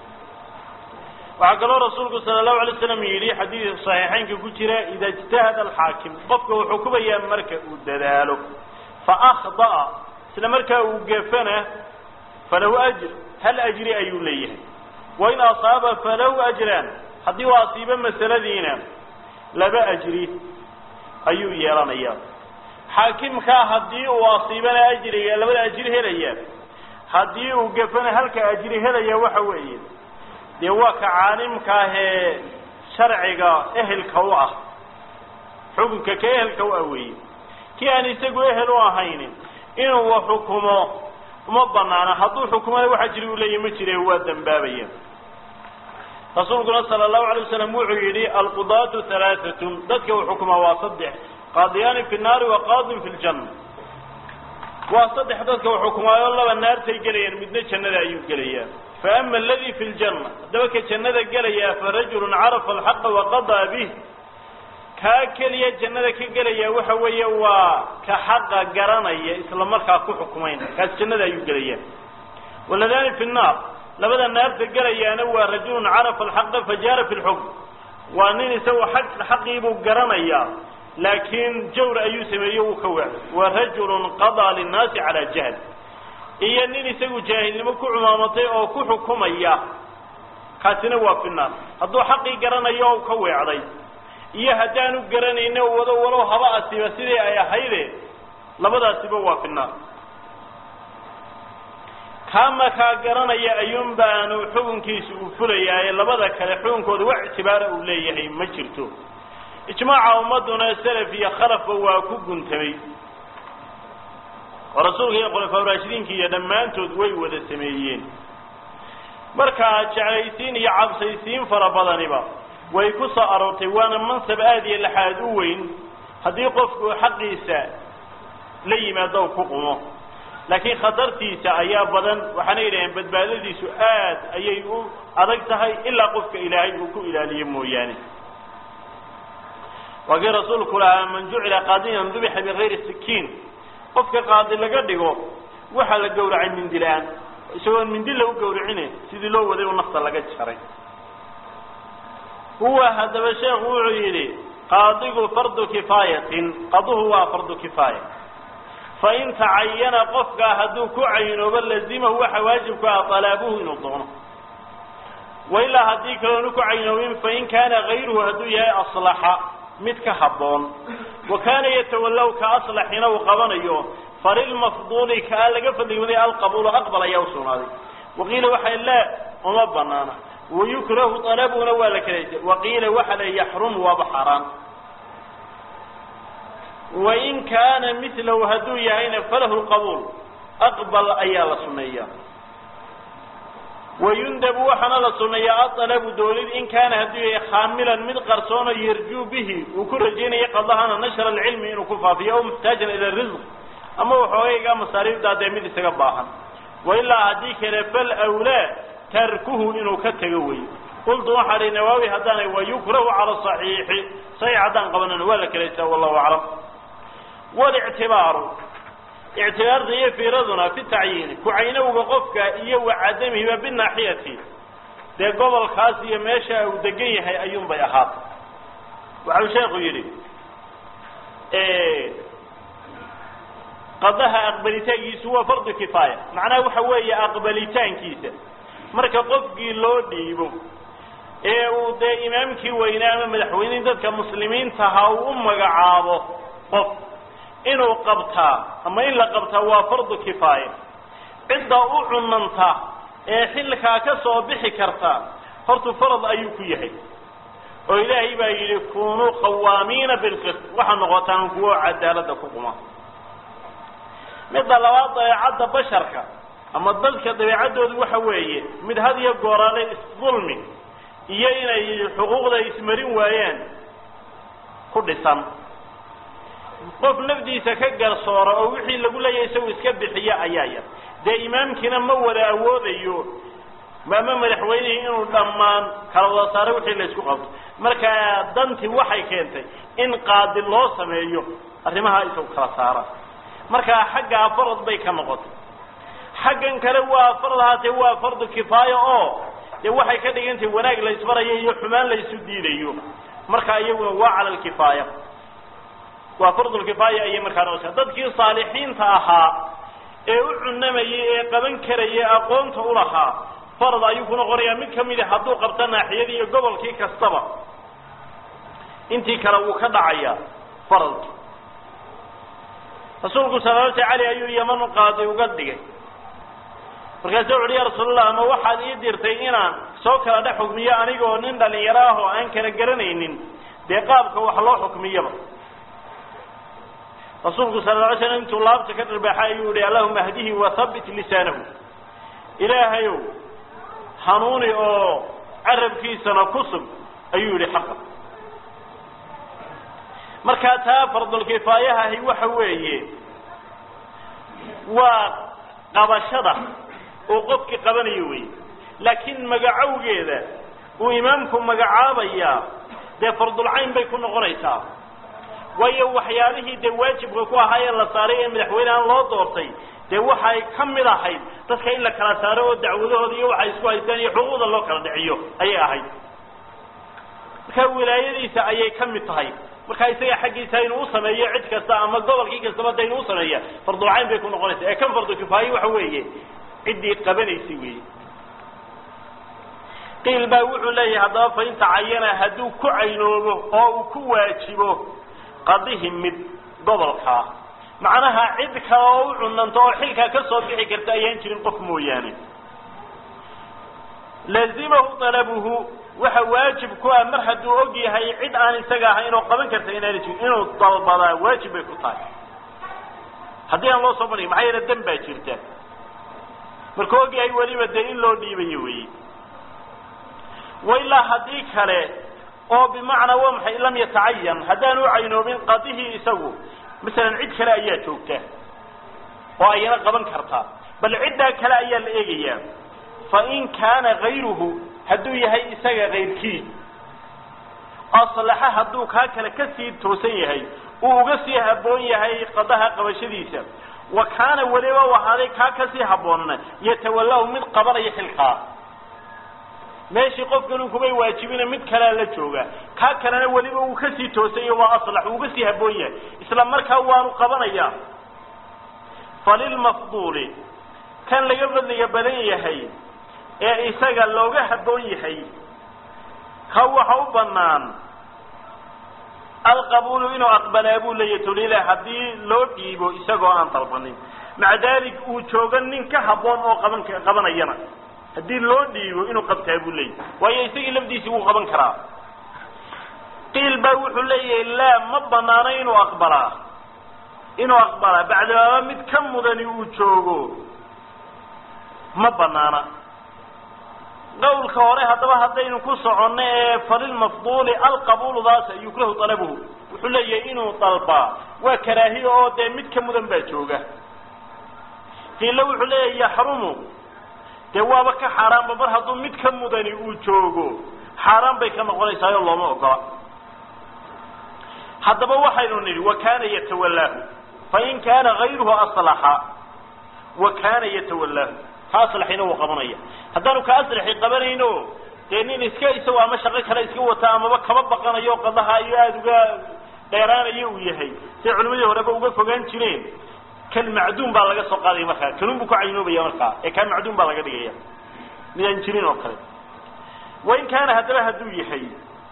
وعقل رسول الله صلى الله عليه وسلم يلي حديث الصحيحين كجرا إذا اجتهد الحاكم قفك وحكم يا مركه ودلاله فأخطأ سلم مركه وقفنا فلو أجر هل أجري أي ليه وإن أصاب فلو أجران حدي واصيبا مسألة دينا لبا أجري أي يرانيا حاكم كهدي واصيبا أجري لبا أجري هليا حدي وقفنا هل كأجري هليا وحوي dee waa ka caalimka ah sharciga ehelka u ah xukunka ka ehelka u aweeyay kii aan isagu ehel u ahayn inuu wax xukumo uma banaana hadduu xukumada waxa jiri u leeyahay ma jiray waa dambaabaya rasuulku sallallahu alayhi wasallam wuxuu yiri alqudatu thalathatun dadka uu xukuma waa saddex qaadiyan fi naar wa qaadin fi aljanna waa saddex dadka uu xukumayo laba naartay galayaan midna jannada ayuu galayaan فأما الذي في الجنة دوك جنة قليا فرجل عرف الحق وقضى به كاكليا جنة كقليا وحويا وكحق قرانيا إسلام مركا حكمين كاس جنة يقليا والذين في النار لبدا النار تقليا نوى رجل عرف الحق فجار في الحكم وأنين سوى حق الحق يبو قرانيا لكن جور أيوسم يوكوع ورجل قضى للناس على جهل iyo nin isagu jaahilnimo ku cumaamatay oo ku xukumaya kaasina waa finaan hadduu xaqi garanayo oo ka weecday iyo hadaanu garanayno wado haba asiba sidii ay ahayde labadaasiba waa finaan kama ka garanaya ayuun baanu xukunkiisu u fulayaa labada kale xukunkooda wax ictibaar u leeyahay ma jirto ijmaaca ummaduna salaf iyo khalaf waa ku guntamay ورسولك يقول فوراشدين كي دمانتود way wada sameeyeen marka jacaysiin iyo cabsaysiin fara badaniba way ku soo aroortay waana mansab aad iyo laxaad u weyn hadii qofku xaqiisa ليما دو كقمه لكن خطرتي سأيا بدن وحنيرين بدبادتي سؤال أيه أرجتها إلا قفك إلهي وكو إلهي موياني وقال رسول الله من جعل قاضيا ذبح بغير السكين قفك قاضي لقدقه وحل الجورع من دلان سواء من دل أو جورعينه سيدي لو وذي ونقص لقد شرعي هو هذا الشيخ وعيلي قاضيه فرض كفاية قضوه هو فرض كفاية فإن تعين قفك هدوك عينه بل لزمه وحواجبك طلبه نضونه وإلا هديك لنك عينه فإن كان غيره هدوية أصلح متك حبون وكان يتولوك أصلحين وقبنيه فللمفضول كألق فليوذي القبول أقبل يوسون هذه وقيل وحي الله وما بنانا ويكره طلبه نوالك وقيل وحل يحرم وبحرام وإن كان مثله هدوية هين فله القبول أقبل أيال سنية ويندب وحنا لسنية الطلب دولد إن كان هدوية خاملا من قرصون يرجو به وكل جين يقضها نشر العلم إنه كفى فيه أو محتاجا إلى الرزق أما وحويقا مصاريف دا دائمين استقباحا وإلا هديك لفل أولى تركه إنه كتقوي قلت وحر نواوي هداني ويكره على الصحيح صيعدا قبلنا ولك ليس والله أعلم والاعتبار اعتبار ذي في رضنا في التعيين كعينه وقفك إيه وعدمه بالناحية ده قبل خاصية ماشى ودقيه أيوم بيخاط وعلى شيخ يريد قضها أقبلتان يسوى فرض كفاية معناه وحوية أقبلتان كيسة مركا قفقي لو ديبو وده إمامك وإنام مدحوين ذاتك مسلمين تهاو مقعابو قف إنه قبطها أما إلا قبطها هو فرض كفاية عدة أعننتا حلكا كسو بحي كرتا فرض أيوكو يحي وإلهي بأي يكونوا قوامين بالقسط وحن غطان قوة عدالة كقما مثل لواضع عد بشرك أما الضلك دبيعدود وحوية من هذه القرآن الظلم إيانا حقوق ذا يسمرين ويان كل سنة قف نفديسا كقرصورة أو وحي اللي قول لي يسوي سكب حياء أيايا ده إمامكنا مولى أوضيو ما مدحوينه إنه دمان كالله صار وحي اللي يسكو قبط مركا دانتي وحي كينتي إن قاد الله سميهو أرمها يسو كالصارة مركا حقا فرض بي كنقط حقا كلوا فرض هاتي هو فرض كفاية دي وحي كده انتي وناق ليسبر يحمان ليسودي ليو مركا أيوه وعلى الكفاية وفرض الكفاية أي مركان وسا ضدك صالحين تاها إنما قبن كري أقوم تقولها فرض أيكون غريا من كم إذا حدو قبتنا حيدي قبل كيك السبب أنتي كرو كدعيا فرض رسولك صلى الله عليه أيو يمن قاضي وقدقي فقال يا رسول الله ما واحد يدير تينا سوكر ده حكمية أنيقو نندا ليراه أنكر قرنين دقابك وحلو حكمية رسولك صلى الله عليه وسلم طلاب تكرر بحايو اللهم اهديه وثبت لسانه إلهي حنوني أو عرب كيسنا كسب أيو لحقا مركاتها فرض الكفاية هي وحوية وقبشدة وقفك قبنيوي لكن مقعو كذا وإمامكم مقعابيا ده فرض العين بيكون غريسا ويو وحياله ده واجب كو هاي لا ساري مدحوينان لو دورتay de waxay kamid ahayd dadka in la kala saaro dacwadooda iyo waxay isku haystaan xuquuqda loo kala dhiciyo ayay ahayd ka wilaayadiisa ayay kamid tahay marka isaga xaqiisa inuu sameeyo cid kasta ama gobolkii kasta ba inuu sameeyo fardu cayn bay ku noqonaysaa kan fardu kifaaya waxa weeye cidii qabanaysi weeye qil baa wuxuu leeyahay hadaba fa inta ayana haduu ku caynoobo oo ku waajibo قضيه مد قبلها معناها عدك وعننتو حلكا كسو بخي كرتا ايان جيرين قف مويانه لازمه طلبه waxa waajib ku ah mar haduu og yahay cid aan isaga ahayn oo qaban karta inuu dalbada waajib ay ku tahay hadii aan loo soo bari maxay yara dambe jirta markoo og yahay waliba in loo dhiibayo weey wayla hadii kale oo bimaana waa maxay lam yataayyan hadaan u caynoobin qadihi isagu مثلا عد كلا أيات توكته وأينا قبن كرتا بل عدة كلا أيات الإيجيا فإن كان غيره هدو يهي إساق غير كي أصلح هدوك هكذا كسيد توسيه وقسي هبون يهي قضاها قبشديسا وكان وليوا وحاليك هكسي هبوننا يتولاه من قبر يحلقا ماشي قف قالوا كبي واجبين مد كلا لا جوغا ka kalena waliba uu ka sii toosay waa aslax uu ka sii habooyay isla markaa waanu qabanaya falil mafduli kan laga badliga badan yahay ee isaga looga haboon yahay ka waxa u banaan القبول إنه أقبل أبو ليتولي هدي لو ديبو إسقو عن طلبني مع ذلك وشوغن كهبون أو قبن أينا هدي لو ديبو إنه قبت أبو لي ويسقي لبدي سوى قبن كرا قيل بوح لي لا مبنانا إنه أقبله بعد ما متكم ذني وشوغو مبنانا قول كوري هدين كسرنا فللمفضول القبول ذات يكره طلبه وحلي إنه طلبا وكراهيه أو دمت كمدن بجوجه في لو حلي يحرمه جوابك حرام ببرهض مت كمدن وجوجه حرام بكم قولي ساي الله ما أقرأ حتى بوحينني وكان يتولاه فإن كان غيره أصلحا وكان يتولاه حاصل حين هو قبنيه هذا كأسرح قبنينه لأنين إسكا سوى مشغل كلا إسكا وتام وكم بقنا يوم قضاها أياد ديران يويهي سعلمية وربا وقفوا جنين كان معدوم بالغ سقالي مرخا كانوا بكو عينوا بيا مرخا كان معدوم بالغ دقيقة من جنين وقال وإن كان هذا هدويهي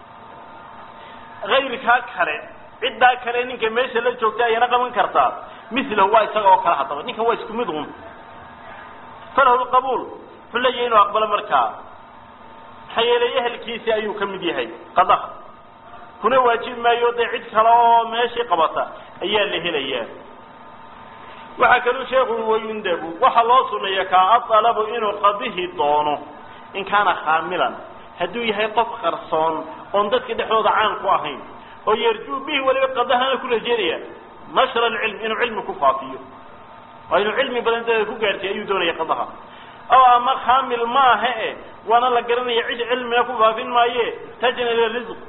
غير كاكره عدا كرينك ماشي لا جوجتا ينقى من كرتا مثله هو إسكا وكلا حطبا نيك هو إسكو مدغم فله القبول فلي إنه أقبل مركا حيالي أهل كيسي أيو كمدي هاي قضاء هنا واجب ما يوضع عد كلا ماشي قبطا أيها اللي هليا وحكروا شيخ ويندبوا وحلصوا يكا الطلب إنه قضيه دونه إن كان خاملا هدو يهي طف خرصان وندتك دحوض عام قواهين ويرجو به ولو قضاها كل جريا نشر العلم إنه علم كفافيه وإنه علمي بلنده كوكارتي أيو دونه يقضاها أو أما خامل ما هي وأنا لقرني يعيد علم يكون فين ما يه تجن للرزق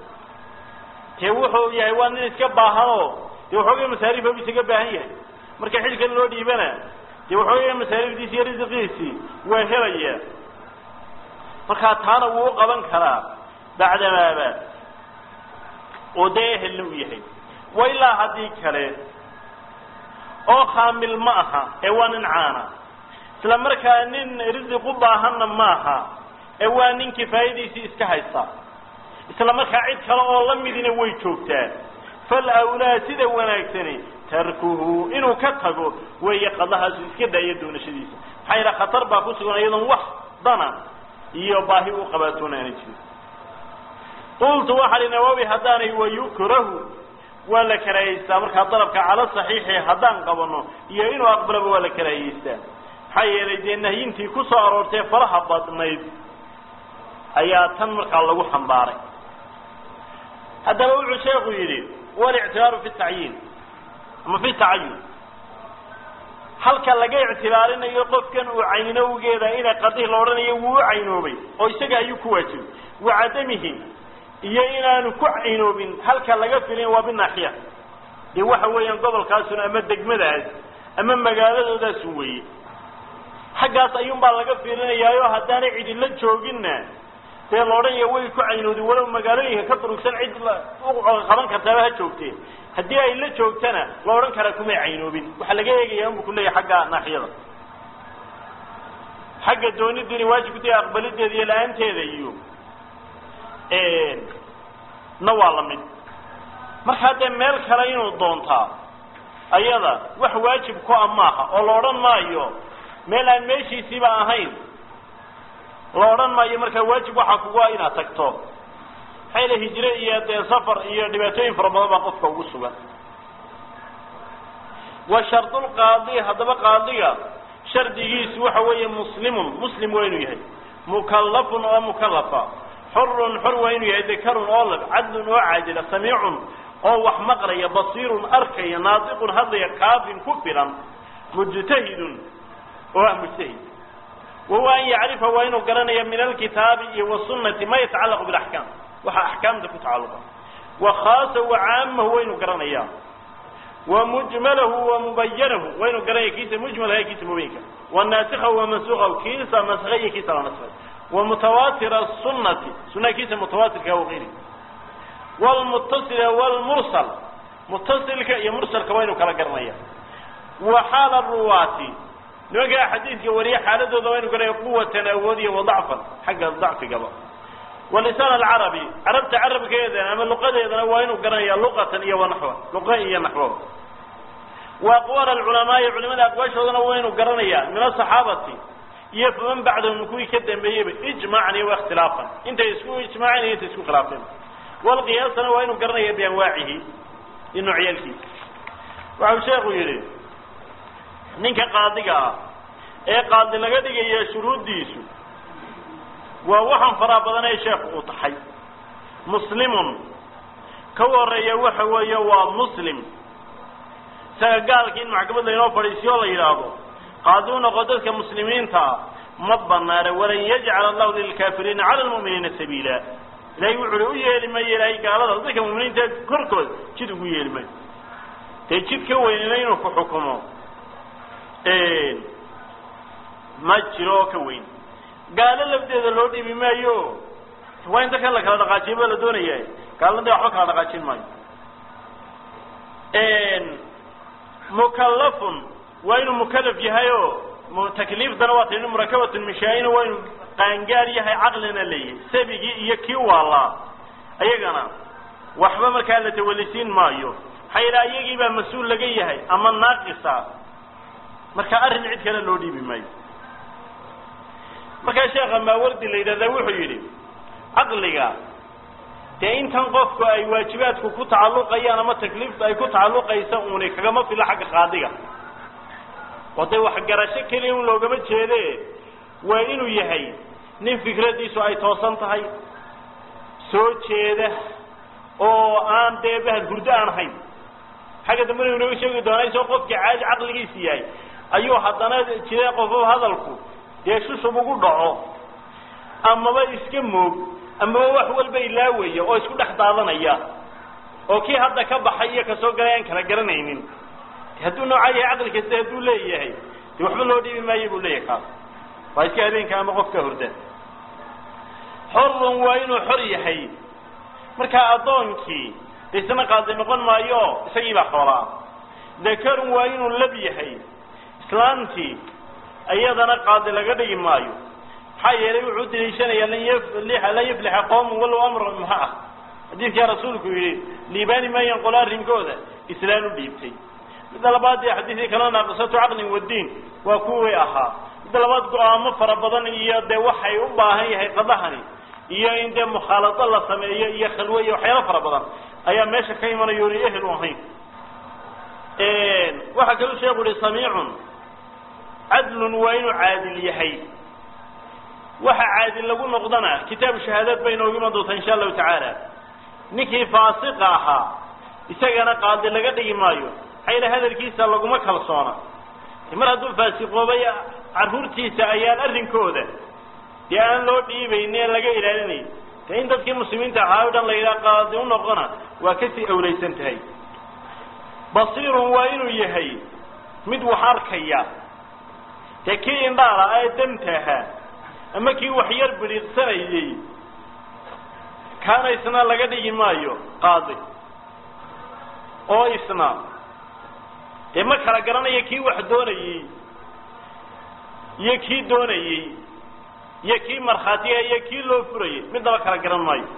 تروحوا يا وان نسكبها يروحوا مساريف بيسكبها هي مركز حيل كان لودي بنا يروحوا مساريف دي سير رزقيسي وهرية مركز ثانا وقبن كلا بعد ما بات وديه اللويه وإلا هذيك كله أو خامل معها إيوان عانا isla markaa nin rizq u baahanna maaha ee waa nin kifaayadiisa iska haysta isla markaa cid kale oo la midina way joogtaa fal awlaa sida wanaagsani tarkuhu inuu ka tago way qadahaas iska daaya doonashadiisa xayra khatar baa ku sugan iyadoo wax dana iyo baahi u qabaatoona inay jirto qultu waxa nawawi hadaanay wayukrahu wala karaayista markaa dalabka cala saxiixi hadaan qabano iyo inuu aqbalo wala karaayista حيالي دينا ينتي كسو أرورتي فرحة بطنيد أيها تنمرك على الله حنباري هذا هو الشيخ يريد والاعتبار في التعيين أما في التعيين هل كان لقى اعتبارنا يقف كان وعينه وقيدا إلى قضيه لوراني وعينه بي ويساقا يكواتي وعدمه إيانا نكو عينه بي هل كان لقى فيلين وبالناحية دي واحد ينقضل كاسونا أما الدقمدات أما مقالة دا سوي حقاس أيوم بالغ فينا يايو هدانا عيد الله جوجنا تي لورن يوي ku caynoodi walaw magaalooyinka ka durugsan cid la qaban kartaa joogtay hadii ay la joogtana looran kara kuma caynoobin waxa laga eegayaa inuu kuleeyahay xagga naaxiyada xagga doonidina waajibtay aqbalideeda iyo laanteeda iyo nawaalamid marka hadda meel kale inuu doontaa ayada wax waajib ku amaaha oo looran maayo meelaan meeshiisiiba ahayn looran maayo markaa waajib waxa kugu ah inaad tagto xayla hijra iyo safar iyo dhibaatooyin fara badan baa qofka ugu sugan wa shartul qaadi hadaba qaadiga shardigiisu waxa weeye muslim waynu yahay mukallafun wa mukallafa xurrun xur waynu yahay dakarun oo lab cadlun oo caadila samiicun oo wax maqlaya basiirun arkaya naatiqun hadlaya kaafin ku filan mujtahidun oo mujtahid وهو أن يعرفه وإنه قرني من الكتاب والسنة ما يتعلق بالأحكام وأحكام ذلك تعلقا وخاصة وعامه وإنه قرني ومجمله ومبينه وإنه قرني كيس مجمل هي كيس مبينك والناسخة ومنسوخة كيس مسخية كيس ونسخة ومتواتر السنة سنة كيس متواتر كوغيره والمتصل والمرسل متصل يمرسل كوينه كلا قرني وحال الرواة نوجه حديث وريه حالته ذوين قرأ قوة أودية وضعفا حق الضعف قبل واللسان العربي عربت عرب كذا أما اللغة إذا وين قرأ لغة هي ونحوه لغة هي نحوه وأقوال العلماء الأقواش هذا وين قرأ من الصحابة يفهم بعدهم كوي كده بيجي إجماعا واختلافا أنت يسكو إجماعا أنت يسكو خلافا والقياس أنا وين قرأ بأنواعه إنه عيالك وعو شيخ يريد ninka qaadiga ee qaadi laga dhigayo shuruudiisu waa waxan fara badan ee sheekhu uu taxay muslimun ka wareeyo waxa weeye waa muslim sagaalkiin maxkamadda inoo fadhiisiyo la yiraahdo qaaduna qodadka muslimiinta ma banaare walan yaj'al Allahu lil kaafiriina 'ala al mu'miniina sabiila ilaahay wuxuu u yeelmay ilaahay gaalada dadka mu'miniinta korkood jid ugu yeelmay jidka weynayna inuu ku xukumo ما جرو كوين قال لبدي لو ديبي مايو وين دكان لا كلا دقاجين بلا دونيه قال لنا waxba kala daqaajin maayo مكلف وين مكلف yahayo تكليف دنوات inuu murakabatu mishaa'in وين qaangaar yahay aqlina leeyahay sabigi iyo kii wala ayagana waxba markaa la tawalisiin maayo hayra ayagii baa mas'uul laga yahay ama naaqisa marka arin cid kale loo dhiibi maayo marka sheekha maawardi leeyahay wuxuu yiri aqliga intan qofku ay waajibaadku ku tacalluqayaan ama takliifta ay ku tacalluqaysan uunay kaga ma fila xaq qaadiga waday wax garasho kaliya in loogama jeeday waa inuu yahay nin fikradiisu ay toosan tahay soo jeeda oo aan deebaha hurdo aan hayn xaga dambe inuu sheegi doonay soo qofka caadi aqligiisa yahay ayuu haddana jiray qof hadalku yeeshu ugu dhaco ama ba iska moog ama wax walba ilaaweeyo oo isku dhex daadanaya oo kii hadda ka baxay iyo ka soo galayaan kala garanaynin hadduu noocay aqligiisa haduu leeyahay waxba loo dhiibi maayo buu leeyahay waa iska habeenka ama qofka hurda xorun waa inuu xor yahay marka adoonkii isna qaadi noqon maayo isagii baa xoolaa dakar waa inuu lab yahay islaantii ayadana qaadi laga dhigi maayo حيري وعدريشان لا يفلح قوم ولا أمر معه حديث يا رسولك ليباني ما ينقلان رنقوذا إسلام بيبتي مثل بعض حديثي كان ناقصة عقل والدين وكوي أخا مثل بعض قرآن فربضان إياه دي وحي أباهي هي قضحني إياه إن دي مخالطة الله سمعيه إياه خلوية وحيرا فربضان أيام ماشا كيما يوري إهل وحين وحكا له شيء يقول سميع عدل وين عادل يحي waxa caadi lagu noqdana kitaab shahaadad bayna ugu madooto insha Allah ta'ala ninkii faasiq aha isagana qaadi laga dhigi maayo hayla hadalkiisa lagu ma kalsoona mar haduu faasiqoobay arhurtiisa ayaan arrinkooda yaan loo dhiibayne laga ilaalinay in dadkii muslimiinta ahaa dhan la ilaa qaadi u noqona waa ka sii awleysan tahay basiir waa inuu yahay mid wax arkaya takiin dara ay damtaha ama kii wax yar biriqsanayay kaana isna laga dhigi maayo qaadi oo isna ma kala garanaya kii wax doonayay iyo kii doonayay iyo kii marxaatiga iyo kii loo furayay midaba kala garan maayo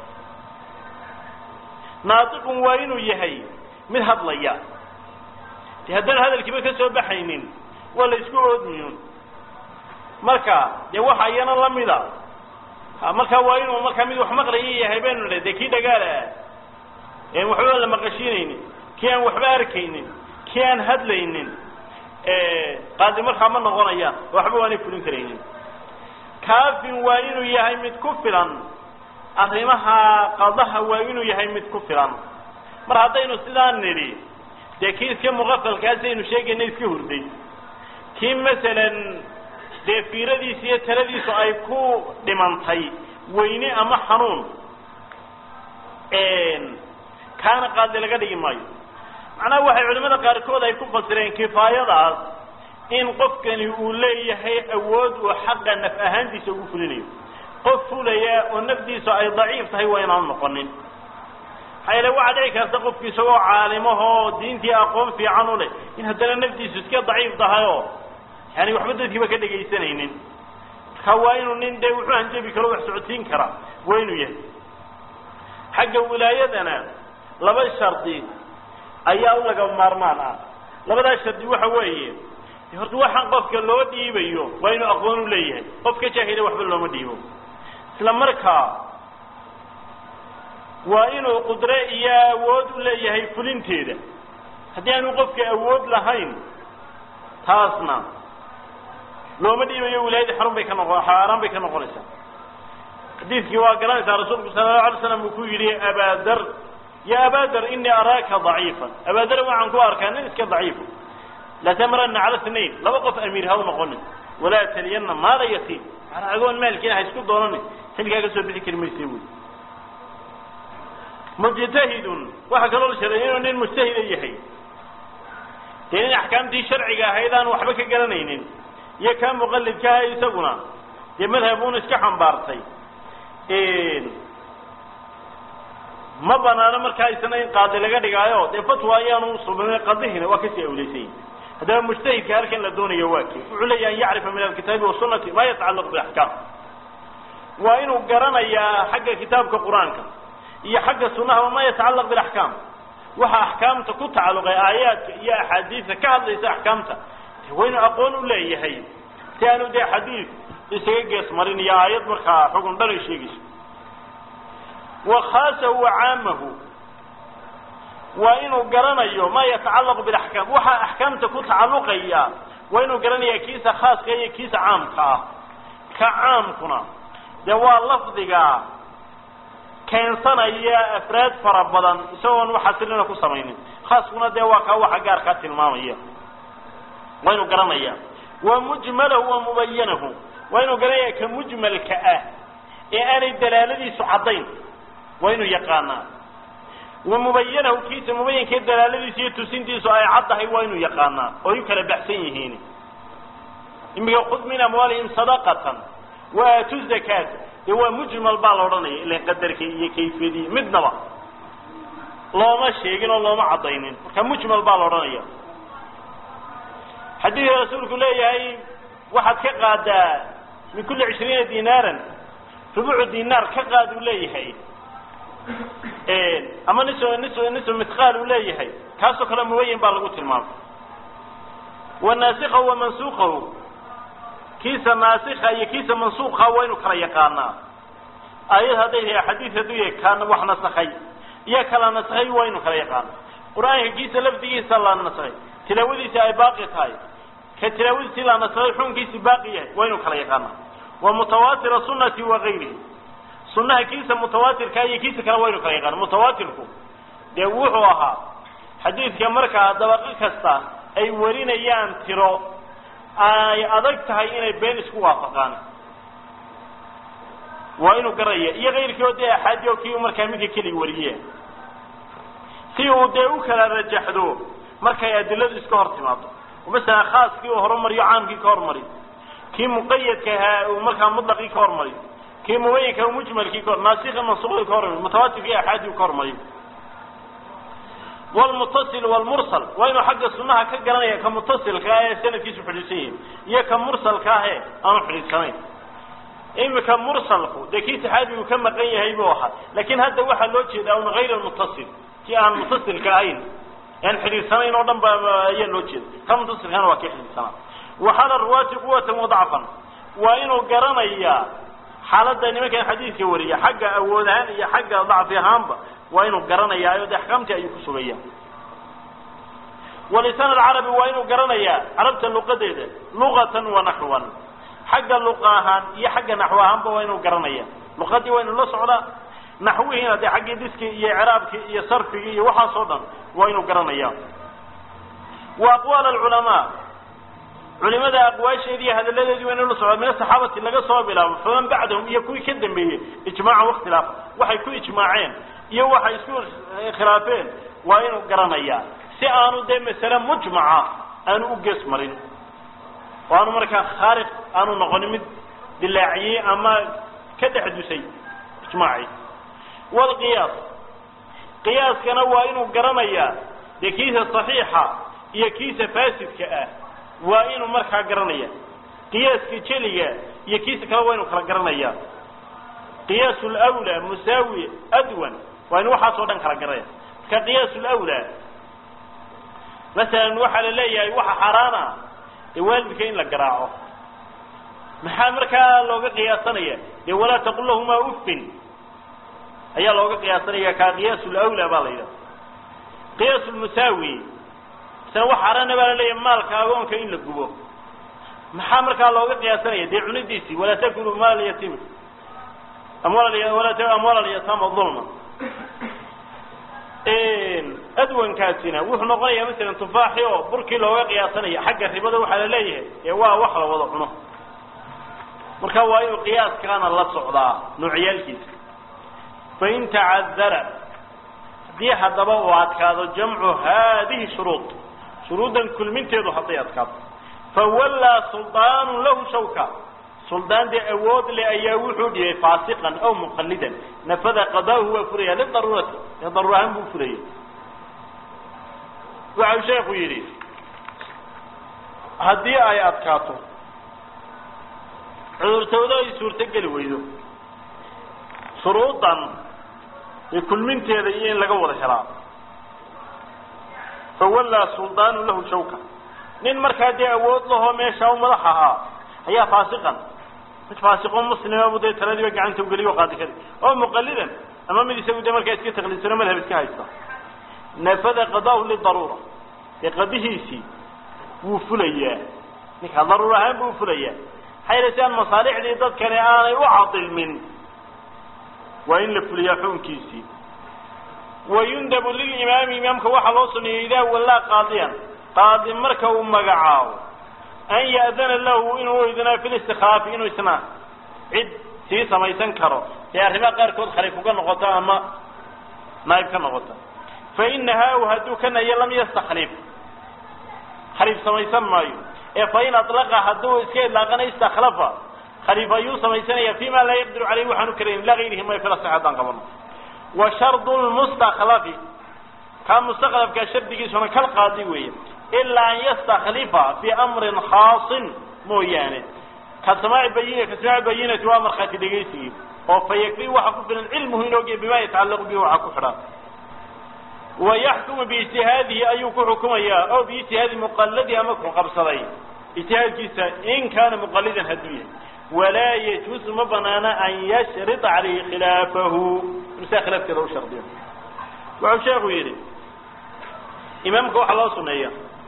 naatiqun waa inuu yahay mid hadlaya haddana hadalkiiba ka soo baxaynin waa la isku oodmiyun marka waxa ayana lamida marka waa inuu marka mid wax maqlayay yahay been leeyahay kii dagaala waxba la maqashiinaynin kii aan waxba arkaynin kii aan hadlaynin qaadi marka ma noqonaya waxba waan fulin kareynin kaafin waa inuu yahay mid ku filan arrimaha qadaha waa inuu yahay mid ku filan mar haddaynu sidaan nidhi dee kii iska muqafalkaasi aynu sheegayna iska hurday kii masalan dee fiiradiisa iyo taladiisu ay ku dhimantay weyne ama xanuun kaana qaadi laga dhigi maayo macnaha waxay culimada qaarkood ay ku fasireen kifaayadaas in qofkani uu leeyahay awood uu xaqa naf ahaantiisa ugu fulinayo qof fulaya oo nafdiisa ay daciif tahay waa inaan noqonin hayla waxa dhici karta qofkii isagoo caalimahoo diintii aqoon fiican u leh in haddana nafdiisu iska daciif tahay oo yani waxba dadkiiba ka dhegaysanaynin marka waa inuu nin dee wuxuu hanjabi karo wax socodsiin kara waa inuu yahay xagga wilaayadana laba shardi ayaa u laga maarmaan ah labadaas shardi waxa weeye horta waxaan qofka loo dhiibayo waa inuu aqoon u leeyahay qofka jaahila waxba looma dhiibo isla markaa waa inuu qudre iyo awood u leeyahay fulinteeda haddii aanu qofka awood lahayn taasna looma dhiibayo wilaayada xaaraan bay ka noqonaysaa xadiidkii waa garanaysaa rasuulku sallallahu alayhi wasallam uu ku yidhi abaadar ya abaadar inni araaka daciifan abaadar waxaan ku arkaa nin iska daciifa la tamranna cala ithnayn laba qof amiir ha u noqonin walaa taliyanna maala yatiim ana agoon maalkiina ha isku doonanin xilligaa ka soo bixi kari maysay wey mujtahidun waxa kaloo la sheegay inuu nin mujtahid yahay dee in axkaamtii sharciga ahayd aan waxba ka garanaynin iyo kaa muqallidka ah isaguna dee madhabuun iska xambaartay ma banaano markaa isna in qaadi laga dhigaayo dee fatwa ayaanu sugnay qadihina waa kasii awleysay haddaba mujtahidka halkan la doonayo waa kii wuxuu leeyahay an yacrifa min alkitaabi wasunnati ma yatacallaq biaxkaam waa inuu garanayaa xagga kitaabka qur-aanka iyo xagga sunnaha ma yatacallaq biaxkaam waxa axkaamta ku tacalluqay aayaadka iyo axaadiista ka hadlaysa axkaamta waa inuu aqoon u leeyahay si aanu dee xadiid isaga gees marin iyo aayad markaa xukun dhan ay sheegayso وخاصه وعامه وإنه قرنيه ما يتعلق بالأحكام وحا أحكامته كتعلقية وإنه قرنيه كيس خاص كيس عام كعام كنا دواء لفظك كان صنعي أفراد فربضا سواء وحسلنا كسمين خاص كنا دواء كوحا قاركات المامية وإنه قرنيه ومجمله ومبينه وإنه قرنيه كمجمل كآه يعني الدلالة سعدين وإنه يقانا ومبينه كيس مبين كده الذي سيتو سنتيسو أي عضه وإنه يقانا ويمكن بحسين هيني إما يأخذ من أموالهم صدقة وآتوا الزكاة هو مجمل بالوراني اللي قدر كيف دي مدنوا الله ما شيء الله ما عضينين كمجمل بالوراني حديث رسولك الله هي واحد كقاد من كل 20 دينارا ربع دينار كقاد ولا هي أما نسو مثقال ولا هي كاسو كلام موين بالغوت المام والناسخه ومنسوخه كيس ناسخه هي كيس منسوخه وين كريقانا اي هذه حديث هذه كان وحنا نسخي يا كلا نسخي وين كريقانا قران كيس لفظي صلى الله نسخي تلاوذي اي باقي هاي كتلاوذي لا نسخي حون كيس باقي وين كريقانا ومتواتر سنه وغيره سنة كيسة متواتر كاي كيسة كلا وين كريقانا متواتركم ده وحوها حديث كمركا دبقي كستا أي ورين أيام ترى أي أدركت هاي إن بين سكوا وافقان وإنه قرية إيه غير كيو ده أحد يو كيو مركا ميكي كلي وريه كيو ده وكلا رجحدو مركا يدلل إسكو هرتماطو ومثلا خاص كيو هرمري عام كي كورمري كي مقيد كها ومركا مطلقي كورمري كي موين كي مجمل كي كور ناسخ منصوغ كورمري متواتر كي أحد يو كورمري والمتصل والمرسل وإنه حق السنة كجرانية كمتصل كاهي سنة كيسو حديثين يا كمرسل كاهي أنا حديث كمان إما كمرسل ده كيس حادي وكم قية هي بواحد لكن هذا واحد لوجه ده غير المتصل كي أنا متصل كاين يعني حديث سنة نودم بيا لوجه كمتصل كان واقع حديث سنة وحال الرواة قوة وضعفا وإنه جرانية حالة ده كان حديث يوريه حق أولان يا حق ضعف هامبا وإنه قرنيا أيوة أحكامته أيوة كسبية ولسان العربي وإنه قرنيا عربت اللغة ده لغة ونحوا حق اللغة هان يا حق نحوها هم وإنه قرنيا لغتي وإنه الله صعدا naxwihiina dee xaggii dhiskii iyo icraabkii iyo sarfigii iyo waxaasoo dhan waa inuu garanaya wa aqwaal alculamaa culimada aqwaasheedii iyo hadalladeedii waa inuu la socdo min asaxaabati laga soo bilaabo faman bacdahum iyo kuwii ka dambeeyey ijmaacan wakhtilaaf waxay ku ijmaaceen iyo waxay isku khilaafeen waa inuu garanaya si aanu dee masale mujmaca aanu u gees marin oo aanu markaa khaariq aanu noqonin mid dilaaciyey ama ka dhex dusay ijmaaci walqiyaas qiyaaskana waa inuu garanayaa dee kiisa saxiixa iyo kiisa faasidka ah waa inuu markaa garanaya qiyaaska jeliga iyo kiisa kale waa inuu kala garanaya qiyaasu lawlaa musaawi adwan waa inu waxaasoo dhan kala garanaya marka qiyaasu lawlaa masalan waxaa la leeyahay waxa xaaraana dee waalidka in la garaaco maxaa markaa looga qiyaasanaya dee walaa taqul lahumaa uffin ayaa looga qiyaasanaya kaa qiyaasu lawlaa baa la yidhaha qiyaasu lmusaawi isna wax xaaraana baa la leeyahay maalka agoonka in la gubo maxaa markaa looga qiyaasanaya dee cunidiisii walaa takulu maal yatiim amwaal alyataama dulma adwankaasina wuxuu noqonayaa masalan tufaaxi oo burkii looga qiyaasanaya xagga ribada waxaa la leeyahay ee waa wax la wada cuno marka waa inuu qiyaaskaana la socdaa noocyaalkiisa fain tacadara haddii haddaba uu adkaado jamcu haadihi shuruud shuruudan kulminteedu hadday adkaato fawallaa suldaanu lahu shawka suldaan dee awood le ayaa wuxuu dhiyay faasiqan aw muqallidan nafada qadaahu waa furaya lidaruurati ee daruur ahaan buu furayay waxau sheekhu yidhi haddii ay adkaato cudurtooda ay suurtogeli weydo shuruudan iyo kulminteeda iyo in laga wada helaa fawallaa suldaanu lahu shawka nin markaa dee awood lahoo meesha u madax ahaa ayaa faasiqan mid faasiqo muslima bu dee taladiiba gacanta ugeliyo qaadi kari oo muqallidan ama mid isagu dee markaa iska taqliidsano madhab iska haysta nafada qadaahu lidaruura dee qadihiisii wuu fulayaa ninkaa daruur ahaan buu fulayaa maxaa yeele si aan masaalixdii dadkani aanay u cadilmin waa in la fuliyaa xukunkiisii wayundabu lilimaami imaamka waxaa loo suneeyey idaa wallaa qaadiyan qaadi marka uu magacaabo an ya'dana lahu inuu idinaa fi listikhlaafi inuu isna cid sii samaysan karo ee arrimaha qaarkood khaliif uga noqoto ama naayib ka noqoto fainahaa hadduu ka nayo lam yastakhlif khaliif samaysan maayo ee fain alaqa hadduu iska idlaaqana istakhlafa khaliif ayuu samaysanaya fima laa yaqdiru caleyh waxaanu karayn ilaa gayrihi ma fila sax haddaan qabano wa shardu lmustakhlafi kaa mustakhlafkaa shardigiisuna kal qaadi weeye ilaa an yastakhlifa fi amrin khaasin mooyaane kasmaaci bayinati waa markhaati dhegaysigii oo fa yakfi waxa ku filan cilmuhu in ogya bima yatacallaqu bihi waxaa ku xidhan wayaxkumu biijtihaadihi ayuu ku xukumayaa oo biijtihaadi muqalladi ama ku qabsaday ijtihaadkiisa in kaana muqallidan hadduu yahay walaa yajuusu ma banaana an yashrita calayhi khilaafahu insaa khilaafkeeda u shardiyo wuxuu sheekhu yidhi imaamka waxaa loo suneeya